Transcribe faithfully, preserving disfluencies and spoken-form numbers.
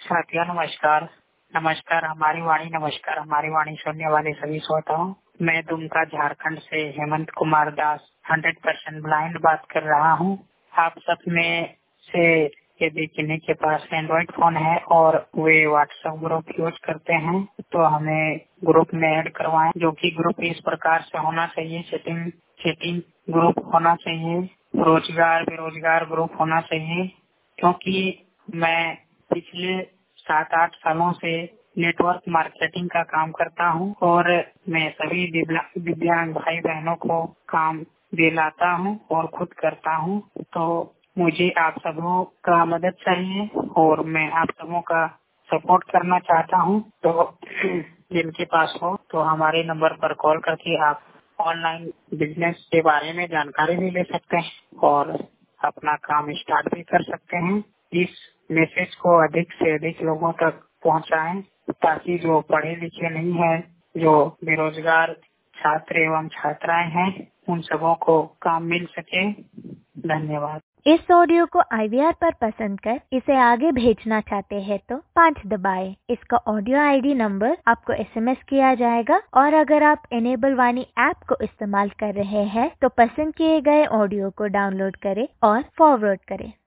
साथियों नमस्कार। नमस्कार हमारी वाणी नमस्कार हमारी वाणी सुनने वाले सभी श्रोताओं। मैं दुमका झारखंड से Hemant Kumar Das hundred percent blind बात कर रहा हूँ। आप सब में से यदि किन्हीं के पास एंड्रॉइड फोन है और वे व्हाट्सएप ग्रुप यूज करते हैं तो हमें ग्रुप में ऐड करवाएं, जो कि ग्रुप इस प्रकार से होना चाहिए। सेटिंग सेटिंग ग्रुप होना चाहिए, रोजगार बेरोजगार ग्रुप होना चाहिए, क्योंकि मैं पिछले सात आठ सालों से नेटवर्क मार्केटिंग का काम करता हूं और मैं सभी दिव्यांग भाई बहनों को काम दिलाता हूं और खुद करता हूं। तो मुझे आप सबों का मदद चाहिए और मैं आप सबों का सपोर्ट करना चाहता हूं। तो जिनके पास हो तो हमारे नंबर पर कॉल करके आप ऑनलाइन बिजनेस के बारे में जानकारी भी ले सकते हैं और अपना काम स्टार्ट भी कर सकते हैं। इस मैसेज को अधिक से अधिक लोगों तक पहुंचाएं ताकि जो पढ़े लिखे नहीं है, जो बेरोजगार छात्र एवं छात्राएं हैं, उन सबों को काम मिल सके। धन्यवाद। इस ऑडियो को आई वी आर पर पसंद कर इसे आगे भेजना चाहते हैं तो पाँच दबाएं। इसका ऑडियो आई डी नंबर आपको एस एम एस किया जाएगा और अगर आप इनेबल वाणी ऐप को इस्तेमाल कर रहे हैं तो पसंद किए गए ऑडियो को डाउनलोड करें और फॉरवर्ड करें।